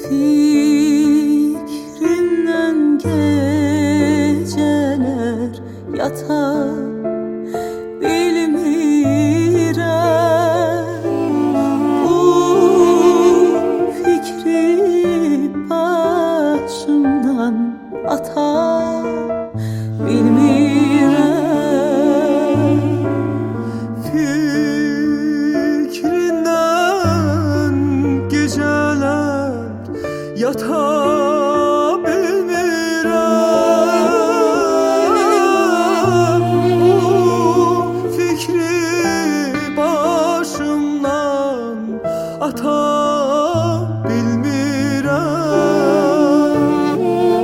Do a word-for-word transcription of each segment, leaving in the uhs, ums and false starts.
Fikrimden geceler yatar bilmirəm. Bu fikri başımdan atar bilmirəm. Fikrindən geceler yata bilmirəm. Bu fikri başımdan ata bilmirəm.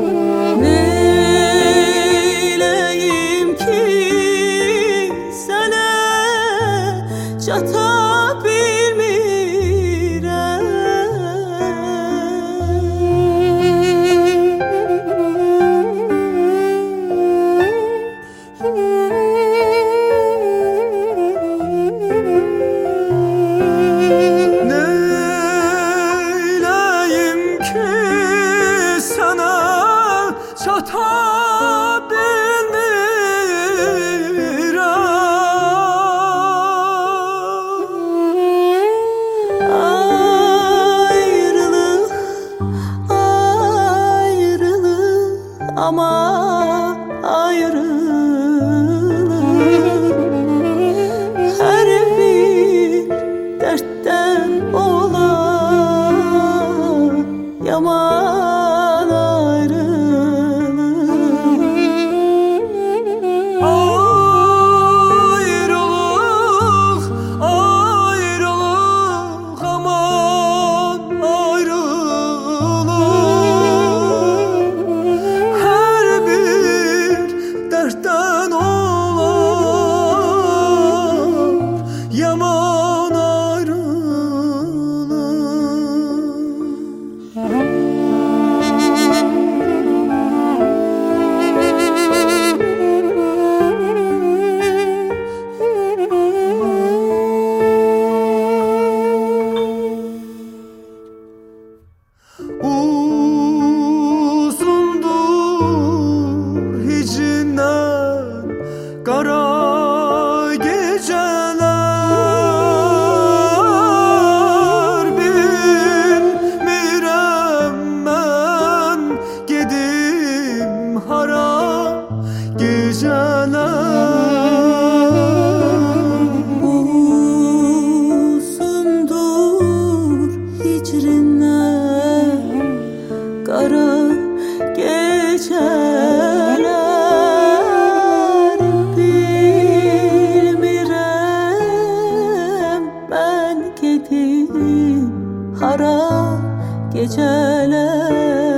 Neyleyim ki sənə çata Neyleyim ki sana çata bilmirəm. Ayrılık, ayrılık, ama ayrılık her bir dertten olan yaman ayrılık. Ayrılık, ayrılık, aman ayrılık her bir dertten olan yaman uzundur hicrinden kara geceler. Bilmirəm mən gedim hara geceler. Uzundur hicrinden kara geceler. Bilmirəm ben gedim hara geceler.